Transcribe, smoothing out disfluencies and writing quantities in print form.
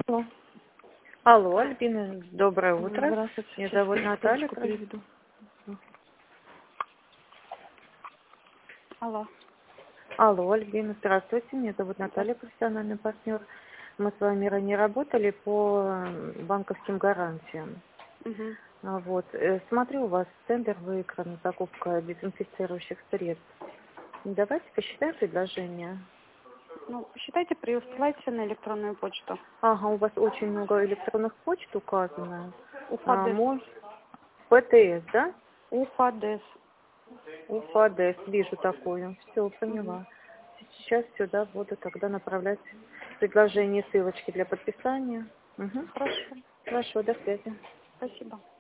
Алло. Алло, Альбина, доброе утро. Здравствуйте. Меня Сейчас зовут я Наталья. секундочку переведу. Алло. Алло, Альбина, здравствуйте. Меня зовут Наталья, Здравствуйте. профессиональный партнер. Мы с вами ранее работали по банковским гарантиям. Угу. Вот. Смотрю, у вас тендер выигран, закупка дезинфицирующих средств. Давайте посчитаем предложение. Ну, посчитайте, присылайте на электронную почту. Ага, у вас очень много электронных почт указано. УФАДЕС. ПТС, да? УФАДЕС. УФАДС, вижу такую. Все, Угу. поняла. Сейчас сюда буду тогда направлять предложение, ссылочки для подписания. Угу. Хорошо. Хорошо, до связи. Спасибо.